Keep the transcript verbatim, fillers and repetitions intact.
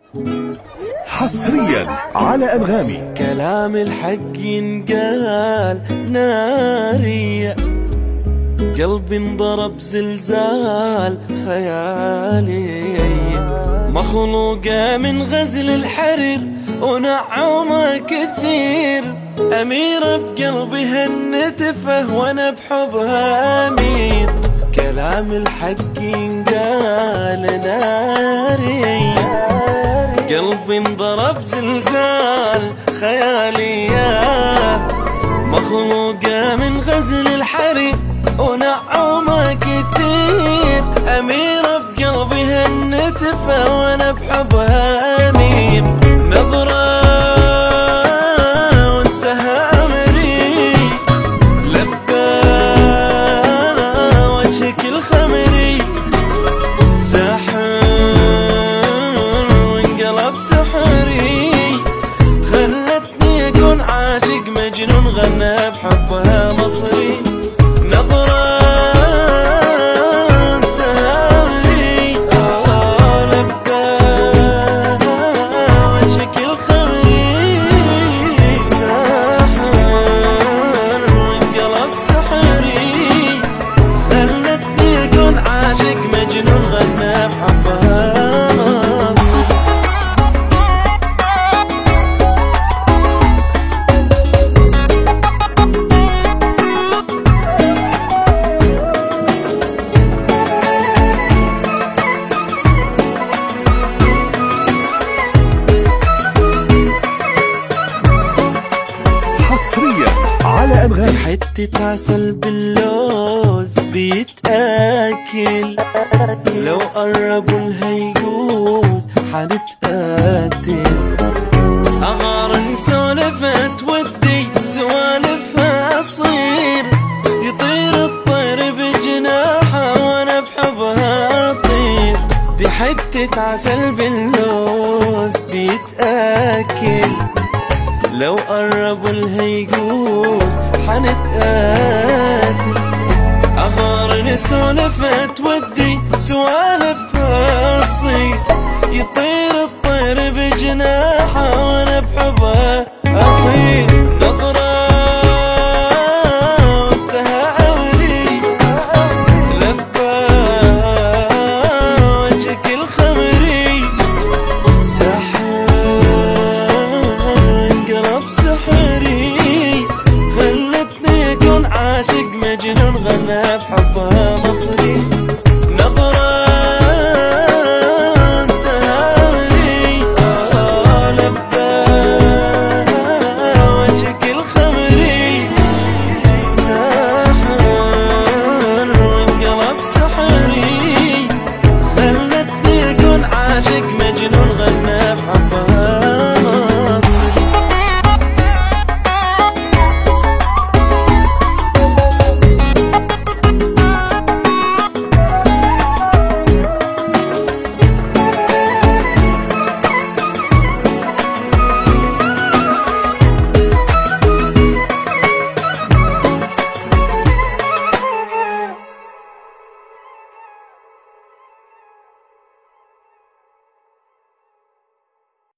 حصريا على أنغامي. كلام الحق ينقال ناري، قلبي انضرب زلزال خيالي، مخلوقة من غزل الحرير ونعومة كثير، أميرة بقلبي هالنتفة وانا بحبها أمير. كلام الحق ينقال ناري، قلبي انضرب زلزال خيالي، مخلوقة من غزل الحرير ونعومة كثير، أميرة بقلبي هالنتفة وانا بحبها أمير. نظرة وانتهى أمري، لبى وجهك الخمري، ساحر وانقلب سحري، خلتني أكون عاشق مجنون غنى بحبها مصري. نظرة على أنغامي. حتة عسل باللوز بيتاكل، لو قربوا الهيجوز حنتقاتل، أغار نسولفت ودي سوالفها أصير، يطير الطير بجناحه وانا بحبها أطير. دي حتة عسل باللوز بيتاكل، لو قربوا الهيجوز حنتقاتل، أغار نسولفت ودي سوالف أصير، يطير الطير بجناحه وانا بحبها أطير. نظرة وانتهى أمري، لبى وجهك الخمري، ساحر عاشق مجنون غنى بحبها مصري. نظرة انتهى أمري، آه لبى وجهك الخمري، ساحر وانقلب سحري.